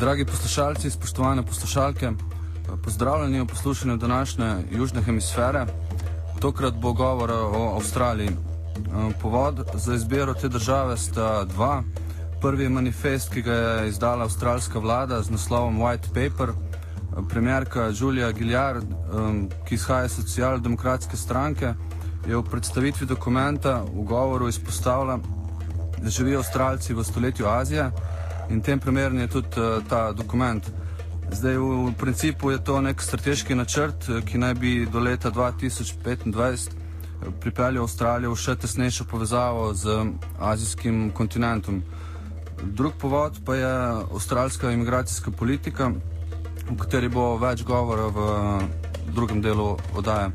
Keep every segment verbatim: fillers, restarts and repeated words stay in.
Dragi poslušalci, spoštovane poslušalke, pozdravljeni v poslušanju današnje južne hemisfere. Tokrat bo govora o Avstraliji. Povod za izbiro te države sta dva. Prvi je manifest, ki ga je izdala avstralska vlada z naslovom White Paper. Premierka Julia Gillard, ki izhaja iz socialdemokratske stranke, je v predstavitvi dokumenta v govoru izpostavila, da živijo Avstralci v stoletju Azije, in tem primeren je tudi uh, ta dokument. Zdaj, v, v principu je to nek strateški načrt, ki naj bi do leta dva tisoč petindvajset pripeljal Avstralijo v še tesnejšo povezavo z azijskim kontinentom. Drug povod pa je avstralska imigracijska politika, v kateri bo več govora v drugem delu oddaje.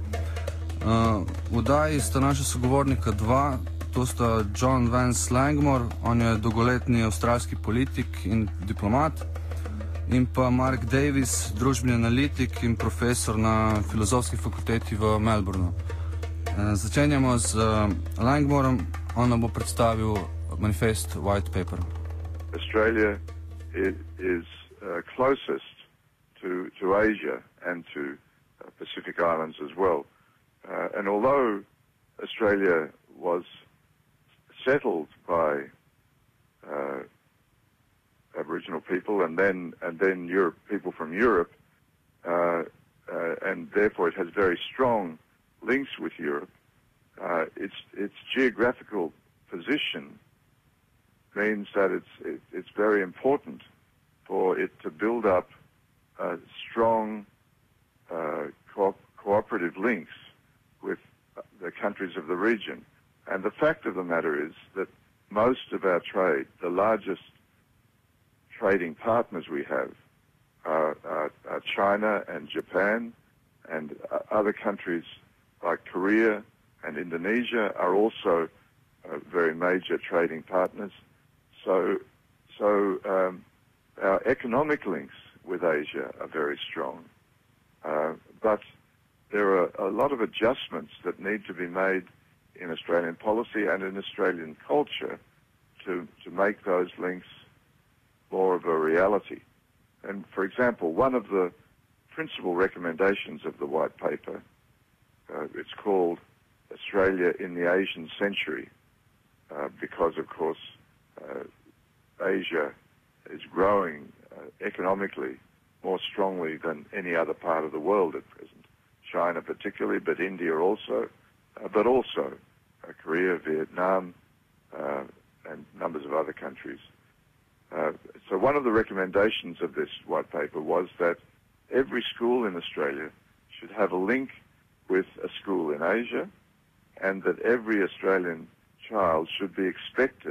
Uh, v oddaji sta naša sogovornika dva. To sta John Vance Langmore, on je dolgoletni avstralski politik in diplomat, in pa Mark Davis, družbeni analitik in profesor na filozofski fakulteti v Melbourneu. E, začenjamo z uh, Langmorem, on nam bo predstavil manifest White Paper. Australia is, is uh, closest to, to Asia and to uh, Pacific Islands as well. Uh, and although Australia was settled by uh, Aboriginal people and then and then Europe, people from Europe, uh, uh, and therefore it has very strong links with Europe. Uh, its its geographical position means that it's it, it's very important for it to build up uh, strong uh, co cooperative links with the countries of the region. And the fact of the matter is that most of our trade, the largest trading partners we have, are, are, are China and Japan, and other countries like Korea and Indonesia are also uh, very major trading partners. So, so um, our economic links with Asia are very strong. Uh, but there are a lot of adjustments that need to be made in Australian policy and in Australian culture to, to make those links more of a reality. And for example, one of the principal recommendations of the White Paper, uh, it's called Australia in the Asian Century, uh, because of course uh, Asia is growing uh, economically more strongly than any other part of the world at present. China particularly, but India also, uh, but also uh, Korea, Vietnam, uh, and numbers of other countries. Uh, so one of the recommendations of this white paper was that every school in Australia should have a link with a school in Asia, and that every Australian child should be expected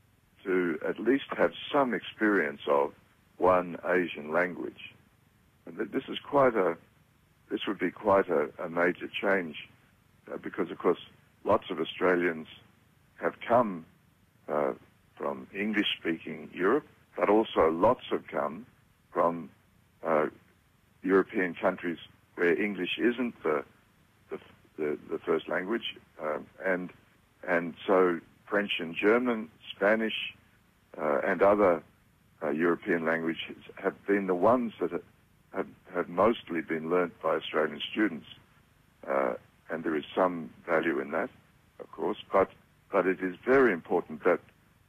to at least have some experience of one Asian language. And that this is quite a This would be quite a, a major change, uh, because, of course, lots of Australians have come uh, from English-speaking Europe, but also lots have come from uh, European countries where English isn't the the, the, the first language, uh, and and so French and German, Spanish, uh, and other uh, European languages have been the ones that have Have, have mostly been learnt by Australian students, uh, and there is some value in that, of course, but, but it is very important that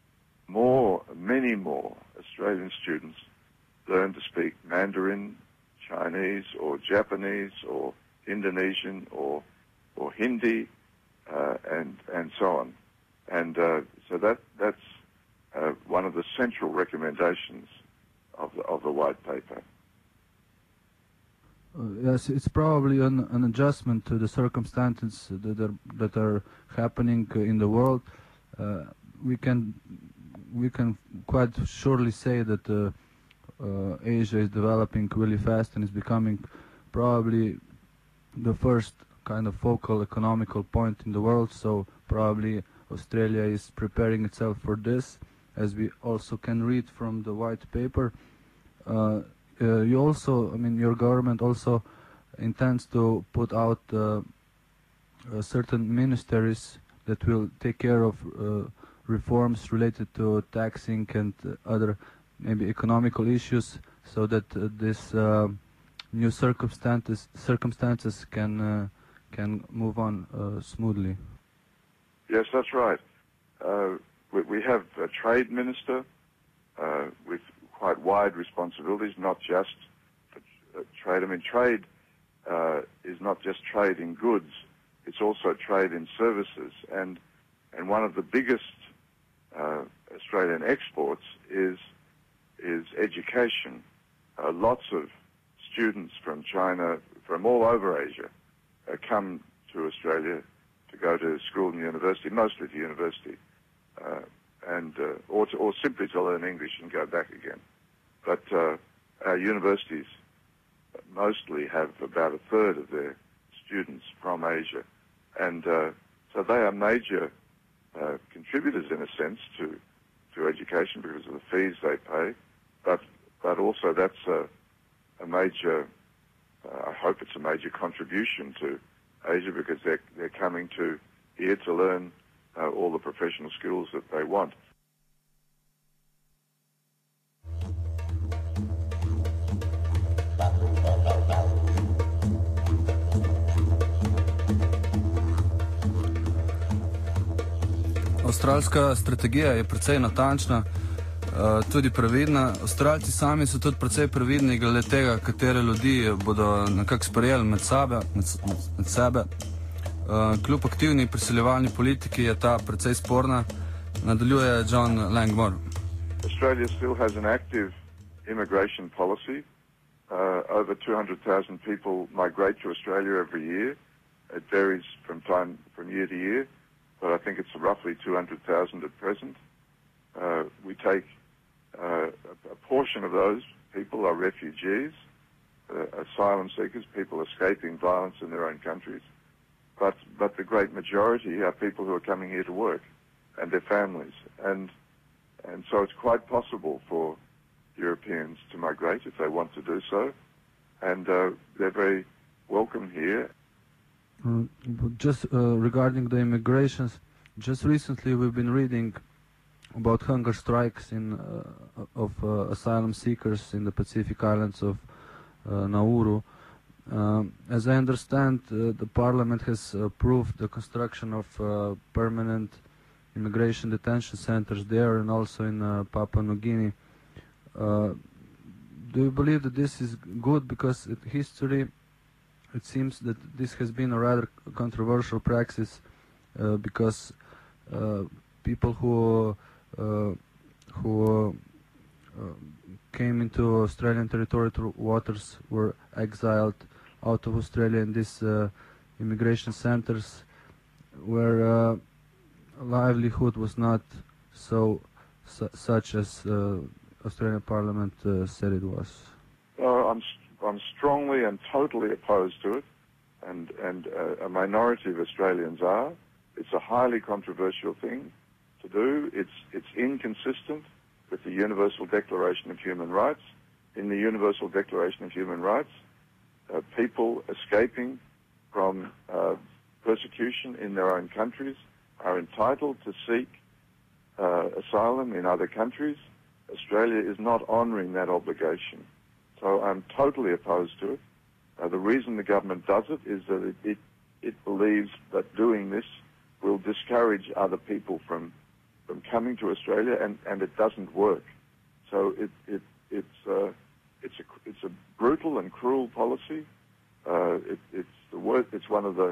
more, many more Australian students learn to speak Mandarin, Chinese, or Japanese, or Indonesian, or, or Hindi, uh, and, and so on. And uh, so that, that's uh, one of the central recommendations of the, of the White Paper. Uh, yes, it's probably an, an adjustment to the circumstances that are, that are happening uh, in the world. Uh, we can we can quite surely say that uh, uh, Asia is developing really fast and is becoming probably the first kind of focal economical point in the world. So probably Australia is preparing itself for this, as we also can read from the white paper. Uh, Uh, you also, I mean, your government also intends to put out uh, uh, certain ministries that will take care of uh, reforms related to taxing and uh, other maybe economical issues, so that uh, this uh, new circumstances circumstances can uh, can move on uh, smoothly. Yes, that's right. Uh, we, we have a trade minister uh, with quite wide responsibilities, not just for uh, trade. I mean, trade uh, is not just trade in goods; it's also trade in services. And and one of the biggest uh, Australian exports is is education. Uh, lots of students from China, from all over Asia, uh, come to Australia to go to school and university, mostly to university, uh, and uh, or, to, or simply to learn English and go back again. But uh, our universities mostly have about a third of their students from Asia, and uh, so they are major uh, contributors, in a sense, to to education because of the fees they pay. But but also that's a, a major. Uh, I hope it's a major contribution to Asia because they're they're coming to here to learn uh, all the professional skills that they want. Avstralska strategija je precej natančna, tudi previdna. Avstralci sami so tudi precej previdni glede tega, katere ljudi bodo nekako sprejeli med sebe. Med, med sebe. Kljub aktivni priseljevalni politiki je ta precej sporna. Nadaljuje John Langmore. Australia still has an active immigration policy. Uh, over two hundred thousand people migrate to Australia every year. It varies from time from year to year, but I think it's roughly two hundred thousand at present. Uh, we take uh, a, a portion of those people are refugees, uh, asylum seekers, people escaping violence in their own countries. But but the great majority are people who are coming here to work, and their families, and and so it's quite possible for Europeans to migrate if they want to do so, and uh, they're very welcome here. Mm, just uh, regarding the immigrations, just recently we've been reading about hunger strikes in uh, of uh, asylum seekers in the Pacific Islands of uh, Nauru. Um, as I understand, uh, the Parliament has approved the construction of uh, permanent immigration detention centers there and also in uh, Papua New Guinea. Uh, do you believe that this is good? Because in history, it seems that this has been a rather controversial practice uh, because uh, people who uh, who uh, came into Australian territorial waters were exiled out of Australia in these uh, immigration centers where uh, livelihood was not so su such as uh, Australian Parliament uh, said it was. Uh, I'm I'm strongly and totally opposed to it, and and uh, a minority of Australians are. It's a highly controversial thing to do. It's it's inconsistent with the Universal Declaration of Human Rights. In the Universal Declaration of Human Rights, uh, people escaping from uh, persecution in their own countries are entitled to seek uh, asylum in other countries. Australia is not honouring that obligation. So I'm totally opposed to it. Uh, the reason the government does it is that it, it, it believes that doing this will discourage other people from from coming to Australia, and, and it doesn't work. So it, it, it's, uh, it's, a, it's a brutal and cruel policy. Uh, it, it's, the word, it's one of the,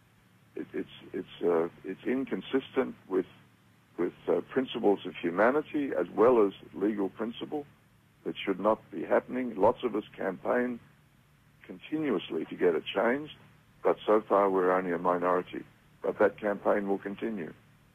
it, it's, it's, uh, it's inconsistent with with uh, principles of humanity as well as legal principle. That should not be happening. Lots of us campaign continuously to get it changed, but so far we're only a minority. But that campaign will continue.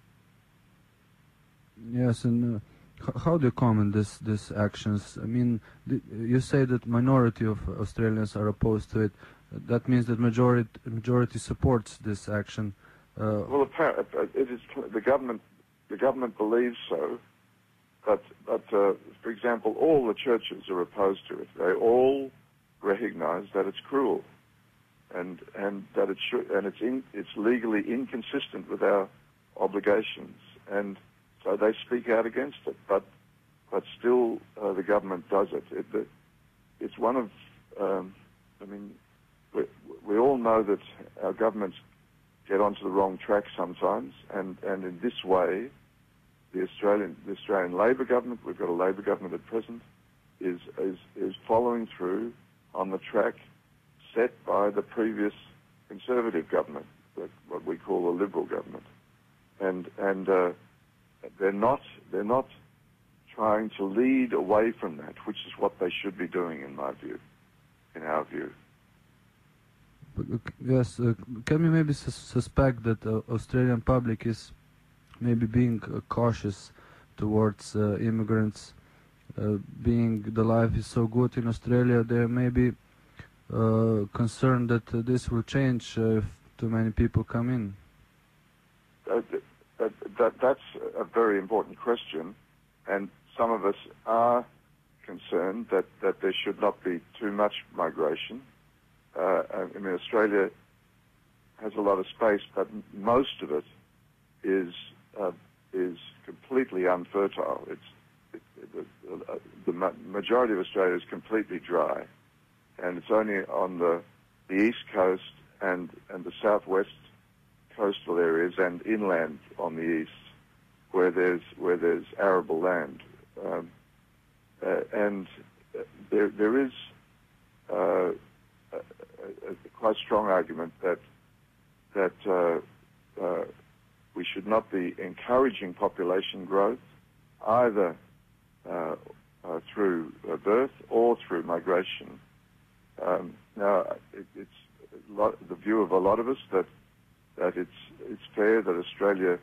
Yes, and uh, how do you comment this these actions? I mean, th you say that minority of Australians are opposed to it. That means that majority majority supports this action. Uh, well, it is the government. The government believes so, but, but uh, for example, all the churches are opposed to it. They all recognise that it's cruel, and and that it should, and it's in, it's legally inconsistent with our obligations, and so they speak out against it. But but still, uh, the government does it. it the, it's one of, um, I mean, we, we all know that our governments get onto the wrong track sometimes, and, and in this way, the Australian the Australian Labor government, we've got a Labor government at present, is is is following through on the track set by the previous Conservative government, what we call a Liberal government, and and uh, they're not they're not trying to lead away from that, which is what they should be doing, in my view, in our view. Yes, uh, can we maybe sus suspect that the uh, Australian public is maybe being uh, cautious towards uh, immigrants, uh, being the life is so good in Australia, they may be uh, concerned that uh, this will change uh, if too many people come in? Uh, that, that, that's a very important question, and some of us are concerned that, that there should not be too much migration. Uh, I mean, Australia has a lot of space, but most of it is uh, is completely unfertile. It's it, it, the, the majority of Australia is completely dry, and it's only on the the east coast and and the southwest coastal areas and inland on the east where there's where there's arable land, um, uh, and there there is. Uh, A, a, a quite strong argument that that uh, uh, we should not be encouraging population growth either uh, uh, through uh, birth or through migration. Um, now, it, it's a lot, the view of a lot of us that that it's it's fair that Australia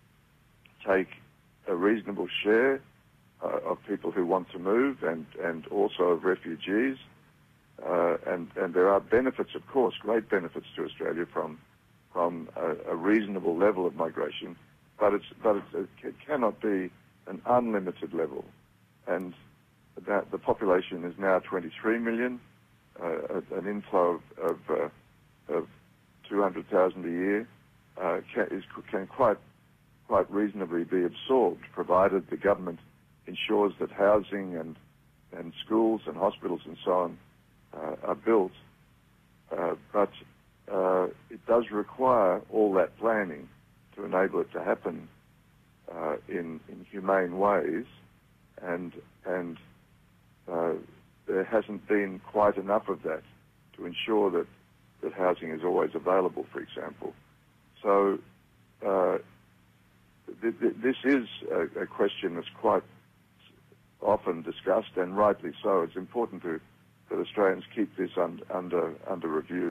take a reasonable share uh, of people who want to move and and also of refugees. Uh, and, and there are benefits, of course, great benefits to Australia from from a, a reasonable level of migration, but it's but it's, it cannot be an unlimited level. And that the population is now twenty-three million, uh, an inflow of of, uh, of two hundred thousand a year uh, can, is, can quite quite reasonably be absorbed, provided the government ensures that housing and and schools and hospitals and so on Uh, are built, uh, but uh, it does require all that planning to enable it to happen uh, in, in humane ways, and and uh, there hasn't been quite enough of that to ensure that, that housing is always available, for example. So uh, th th this is a, a question that's quite often discussed, and rightly so. It's important to that Australians keep this un under under review.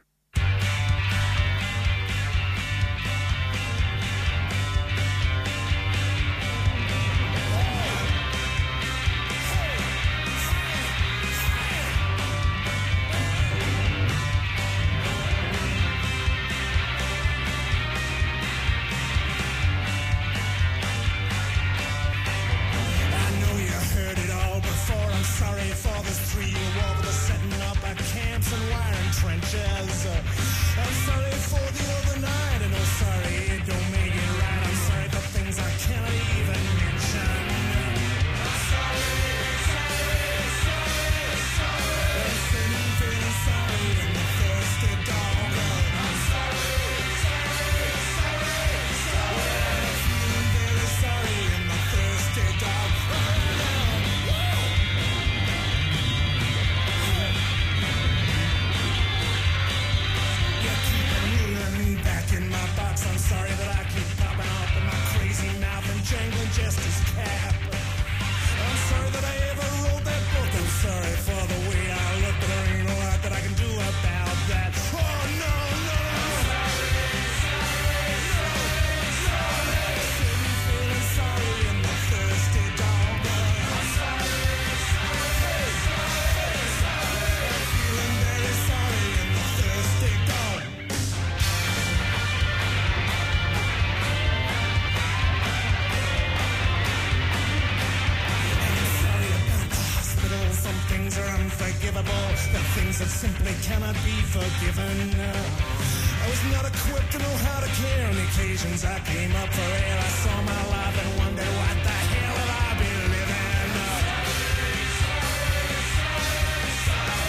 That simply cannot be forgiven. I was not equipped to know how to care on the occasions I came up for air. I saw my life and wondered what the hell have I been living.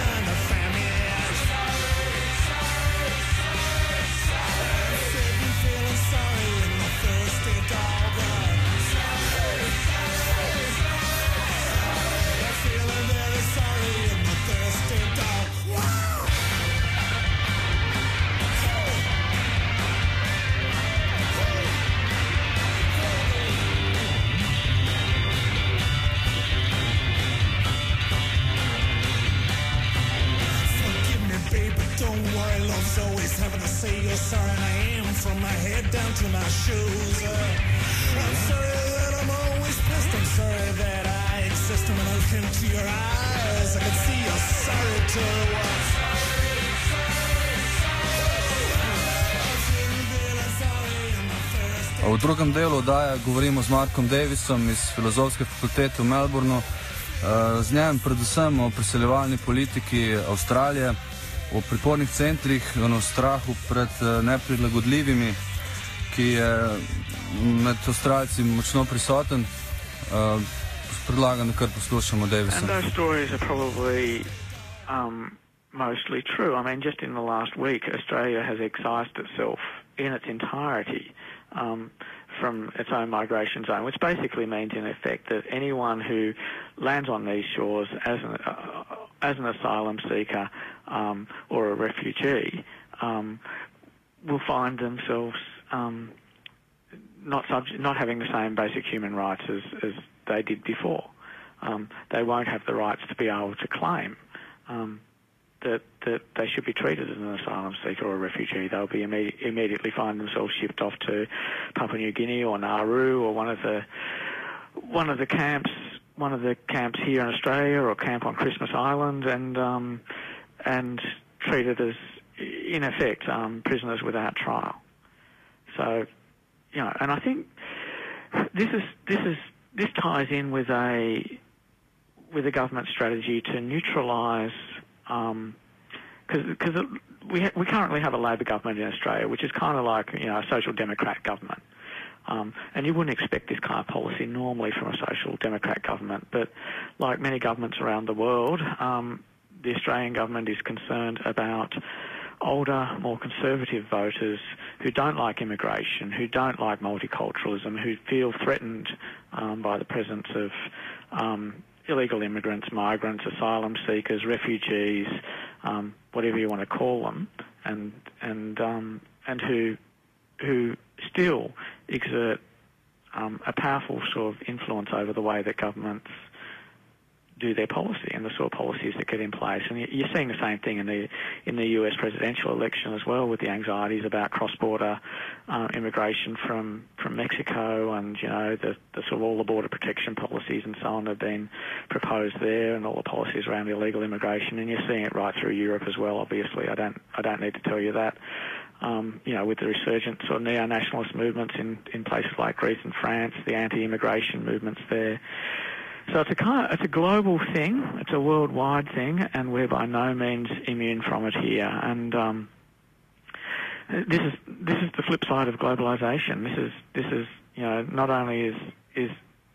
behind the family edge. Said you feeling sorry in the thirsty dog. Feeling very sorry in the thirsty dog. Wow! Don't worry, love's always having to say you're sorry, and I am from my head down to my shoes. Uh, I'm sorry that I'm always pissed. I'm sorry that I exist. And when I look into your eyes, I can see you're sorry too. V drugem delu oddaje govorimo z Markom Davisom iz Filozofske fakultete v Melbournu. Z njem predvsem o priseljevalni politiki Avstralije, o pripornih centrih in o strahu pred neprilagodljivimi, ki je med Avstralci močno prisoten. Predlagam, da kar poslušamo Davisa. And those stories are probably um, mostly true. I mean, just in the last week, Australia has excised itself in its entirety um, from its own migration zone, which basically means, in effect, that anyone who lands on these shores as an, uh, as an asylum seeker um, or a refugee um, will find themselves um, not subject, not having the same basic human rights as, as they did before. Um, they won't have the rights to be able to claim um, that that they should be treated as an asylum seeker or a refugee. They'll be imme- immediately find themselves shipped off to Papua New Guinea or Nauru or one of the one of the camps, one of the camps here in Australia, or camp on Christmas Island, and um, and treated as, in effect, um, prisoners without trial. So, you know, and I think this is this is this ties in with a with a government strategy to neutralise. Um, because we ha- we currently have a Labor government in Australia, which is kind of like, you know, a social democrat government, um, and you wouldn't expect this kind of policy normally from a social democrat government. But like many governments around the world, um, the Australian government is concerned about older, more conservative voters who don't like immigration, who don't like multiculturalism, who feel threatened um, by the presence of um, illegal immigrants, migrants, asylum seekers, refugees, um, whatever you want to call them, and and um, and who who still exert um, a powerful sort of influence over the way that governments do their policy and the sort of policies that get in place. And you're seeing the same thing in the in the U S presidential election as well, with the anxieties about cross-border uh, immigration from, from Mexico, and, you know, the, the sort of all the border protection policies and so on have been proposed there, and all the policies around illegal immigration. And you're seeing it right through Europe as well, obviously. I don't I don't need to tell you that. Um, you know, with the resurgence of neo-nationalist movements in, in places like Greece and France, the anti-immigration movements there. So it's a kind of, it's a global thing, it's a worldwide thing, and we're by no means immune from it here. And um, this is this is the flip side of globalisation. This is this is you know, not only is is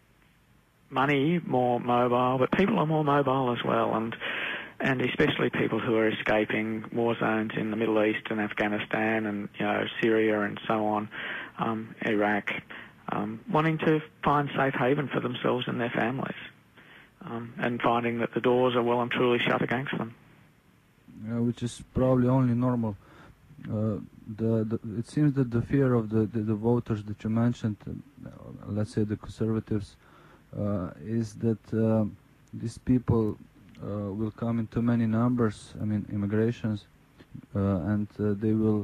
money more mobile, but people are more mobile as well, and and especially people who are escaping war zones in the Middle East and Afghanistan and, you know, Syria and so on, um, Iraq. Um, wanting to find safe haven for themselves and their families, um, and finding that the doors are well and truly shut against them. Yeah, which is probably only normal. Uh, the, the it seems that the fear of the, the, the voters that you mentioned, uh, let's say the conservatives, uh, is that uh, these people uh, will come in too many numbers, I mean immigrations, uh, and uh, they will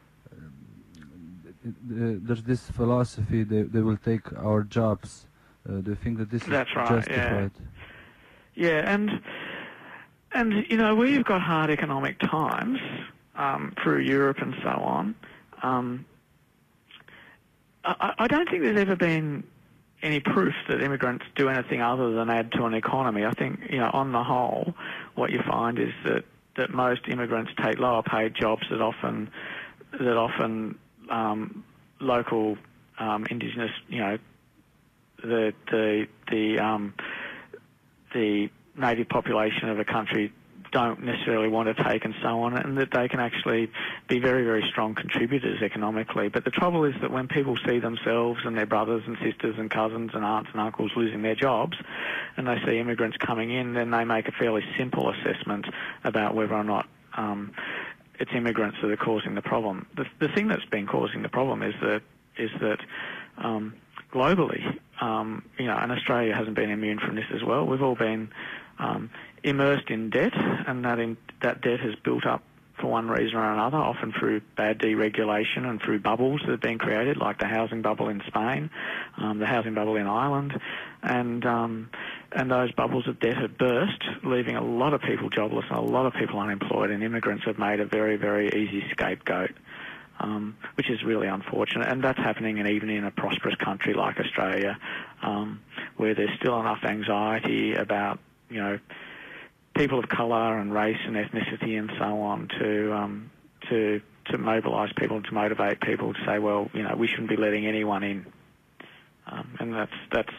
Uh, there's this philosophy they they will take our jobs. Uh, do you think that this That's is right, justified? Yeah. yeah, and and you know, we've got hard economic times um, through Europe and so on. Um, I, I don't think there's ever been any proof that immigrants do anything other than add to an economy. I think, you know, on the whole, what you find is that that most immigrants take lower paid jobs that often that often Um, local um, indigenous, you know, the the the um, the native population of a country don't necessarily want to take and so on, and that they can actually be very, very strong contributors economically. But the trouble is that when people see themselves and their brothers and sisters and cousins and aunts and uncles losing their jobs, and they see immigrants coming in, then they make a fairly simple assessment about whether or not um, it's immigrants that are causing the problem. The, the thing that's been causing the problem is that is that um, globally, um, you know, and Australia hasn't been immune from this as well. We've all been um, immersed in debt, and that in, that debt has built up for one reason or another, often through bad deregulation and through bubbles that have been created, like the housing bubble in Spain, um, the housing bubble in Ireland, and um, and those bubbles of debt have burst, leaving a lot of people jobless and a lot of people unemployed, and immigrants have made a very, very easy scapegoat, um, which is really unfortunate. And that's happening in, even in a prosperous country like Australia, um, where there's still enough anxiety about, you know, people of colour and race and ethnicity and so on to um, to to mobilise people, to motivate people to say, well, you know, we shouldn't be letting anyone in, um, and that's that's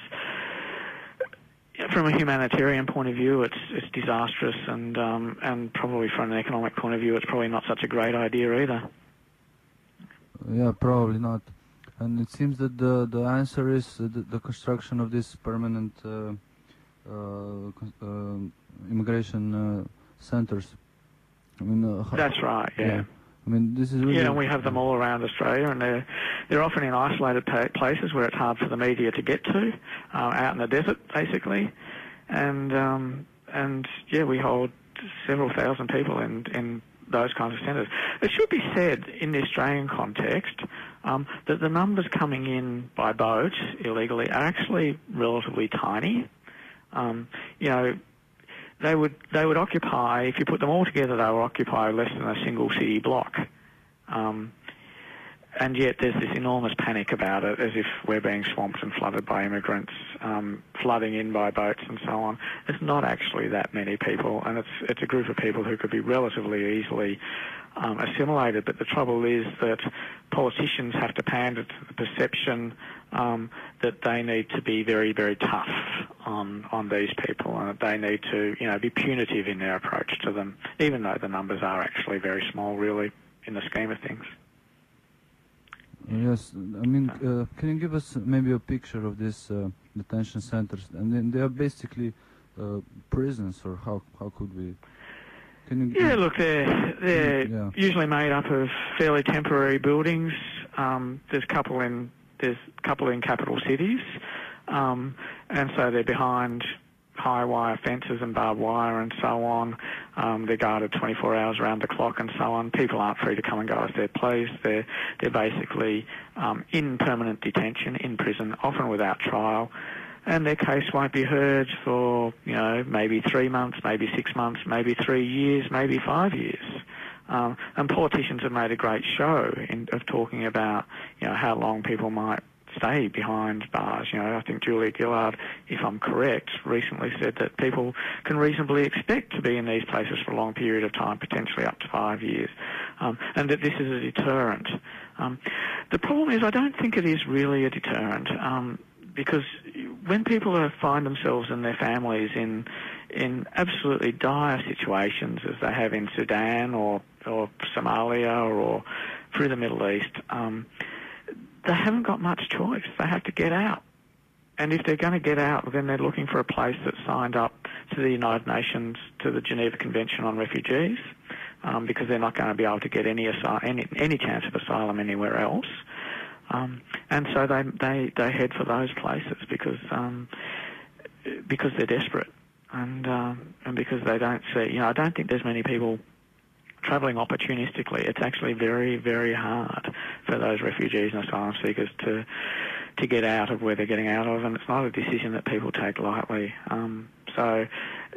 from a humanitarian point of view, it's it's disastrous, and um, and probably from an economic point of view, it's probably not such a great idea either. Yeah, probably not. And it seems that the the answer is the, the construction of this permanent Uh, Uh, uh, immigration uh, centers. I mean, uh, that's right. Yeah. yeah. I mean, this is really. Yeah, and we have them all around Australia, and they're they're often in isolated pa- places where it's hard for the media to get to, uh, out in the desert, basically, and um, and yeah, we hold several thousand people in in those kinds of centres. It should be said in the Australian context um, that the numbers coming in by boat illegally are actually relatively tiny. Um, you know, they would they would occupy, if you put them all together, they would occupy less than a single city block. Um, and yet there's this enormous panic about it, as if we're being swamped and flooded by immigrants, um, flooding in by boats and so on. It's not actually that many people, and it's it's a group of people who could be relatively easily um, assimilated. But the trouble is that politicians have to pander to the perception um, that they need to be very, very tough on on these people, and that they need to, you know, be punitive in their approach to them, even though the numbers are actually very small, really, in the scheme of things. Yes, I mean, uh, can you give us maybe a picture of these uh, detention centers? And then they are basically uh, prisons, or how how could we? Can you? Yeah, look, they're they're yeah. usually made up of fairly temporary buildings. Um, there's a couple in there's a couple in capital cities, um, and so they're behind high wire fences and barbed wire and so on. Um, they're guarded twenty-four hours around the clock and so on. People aren't free to come and go as they please. They're, they're basically um, in permanent detention, in prison, often without trial. And their case won't be heard for, you know, maybe three months, maybe six months, maybe three years, maybe five years. Um, and politicians have made a great show in, of talking about, you know, how long people might stay behind bars. You know, I think Julia Gillard, if I'm correct, recently said that people can reasonably expect to be in these places for a long period of time, potentially up to five years, um, and that this is a deterrent. Um, the problem is I don't think it is really a deterrent, um, because when people are, find themselves and their families in in absolutely dire situations, as they have in Sudan or, or Somalia or, or through the Middle East, um, they haven't got much choice. They have to get out. And if they're going to get out, then they're looking for a place that's signed up to the United Nations, to the Geneva Convention on Refugees, um, because they're not going to be able to get any, asy- any, any chance of asylum anywhere else. Um, and so they, they, they head for those places because um, because they're desperate, and um, and because they don't see. You know, I don't think there's many people travelling opportunistically. It's actually very, very hard for those refugees and asylum seekers to to get out of where they're getting out of, and it's not a decision that people take lightly. Um, so,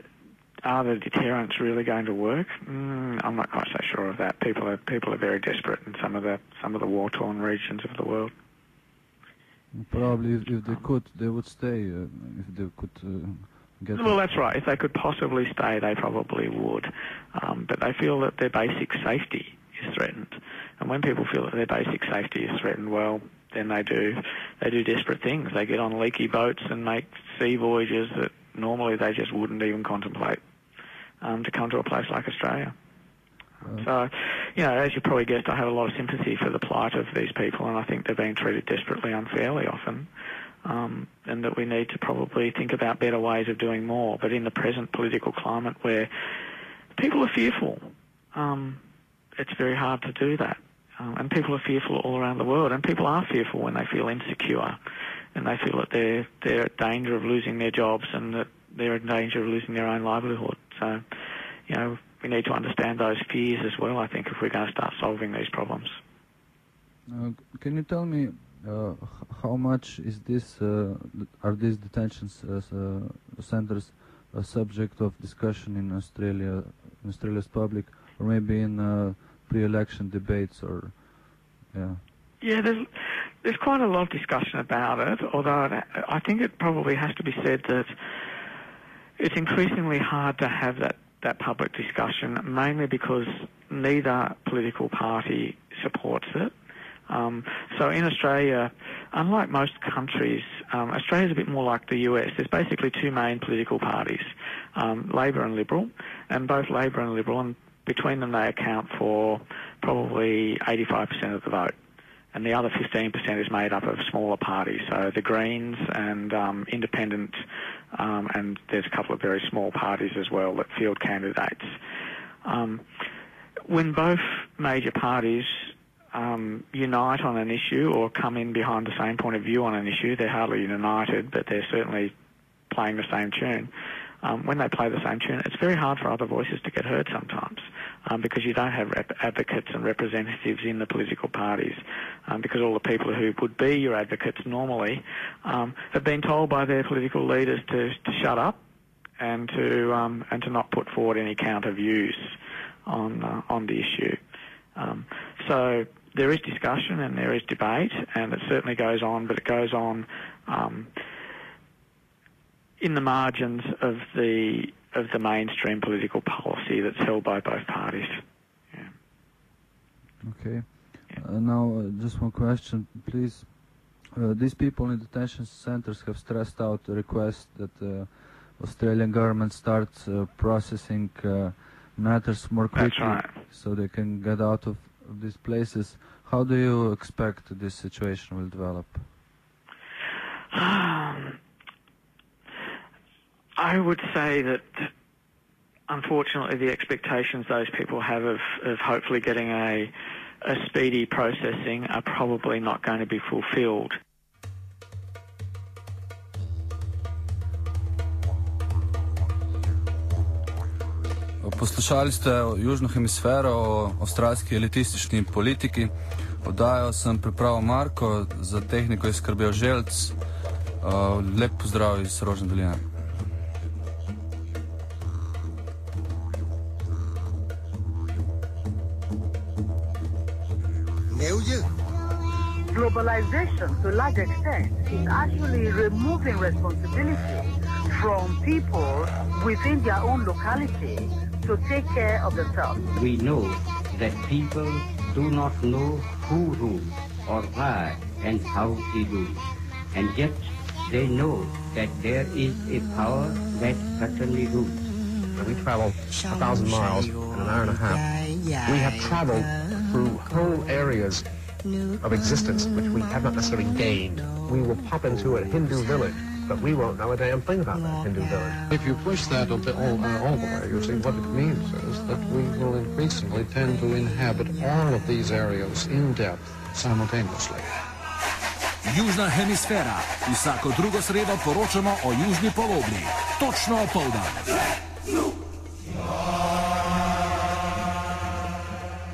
are the deterrents really going to work? Mm, I'm not quite so sure of that. People are people are very desperate in some of the some of the war-torn regions of the world. Probably, if, if they could, they would stay. Uh, if they could uh, get. Well, that's right. If they could possibly stay, they probably would. Um, but they feel that their basic safety is threatened, and when people feel that their basic safety is threatened, well, then they do they do desperate things. They get on leaky boats and make sea voyages that normally they just wouldn't even contemplate. um, to come to a place like Australia. Uh, so, you know, as you probably guessed, I have a lot of sympathy for the plight of these people, and I think they're being treated desperately unfairly often, um, and that we need to probably think about better ways of doing more. But in the present political climate where people are fearful, um, it's very hard to do that. Um, and people are fearful all around the world, and people are fearful when they feel insecure and they feel that they're, they're at danger of losing their jobs and that they're in danger of losing their own livelihood. So, you know, we need to understand those fears as well, I think, if we're going to start solving these problems. Uh, can you tell me uh, how much is this, uh, are these detention uh, centers a subject of discussion in Australia, in Australia's public, or maybe in uh, pre-election debates, or yeah? Yeah, there's there's quite a lot of discussion about it. Although I think it probably has to be said that it's increasingly hard to have that that public discussion, mainly because neither political party supports it. Um, so in Australia, unlike most countries, um, Australia's a bit more like the U S. There's basically two main political parties, um, Labor and Liberal, and both Labor and Liberal, and between them they account for probably eighty-five percent of the vote. And the other fifteen percent is made up of smaller parties, so the Greens and um, Independent, um, and there's a couple of very small parties as well that field candidates. Um, when both major parties um, unite on an issue or come in behind the same point of view on an issue, they're hardly united, but they're certainly playing the same tune. Um, when they play the same tune, it's very hard for other voices to get heard sometimes, um, because you don't have rep- advocates and representatives in the political parties, um, because all the people who would be your advocates normally um, have been told by their political leaders to, to shut up and to um, and to not put forward any counter views on uh, on the issue. Um, so there is discussion and there is debate, and it certainly goes on, but it goes on Um, in the margins of the of the mainstream political policy that's held by both parties. Yeah. Okay. Yeah. Uh, now, uh, just one question, please. Uh, these people in detention centers have stressed out a request that the uh, Australian government starts uh, processing uh, matters more quickly, That's right. so they can get out of, of these places. How do you expect this situation will develop? Um, I would say that, unfortunately, the expectations those people have of, of hopefully getting a, a speedy processing are probably not going to be fulfilled. Poslušali ste Južno hemisfero o avstralski elitistični politiki. Oddajo sem pripravil Marko, za tehniko je skrbel Želc. Lep pozdrav iz Rožne doline. Globalization, to a large extent, is actually removing responsibility from people within their own locality to take care of themselves. We know that people do not know who rules or why and how they rule, and yet they know that there is a power that certainly rules. We travel a thousand miles in an hour and a half. We have traveled through whole areas of existence which we have not necessarily gained. We will pop into a Hindu village, but we won't know a damn thing about that Hindu village. If you push that all, uh, all the way, you see what it means is that we will increasingly tend to inhabit all of these areas in depth simultaneously. Južna hemisfera. Vsako drugo sredo poročamo o južni polobli. Točno opoldan.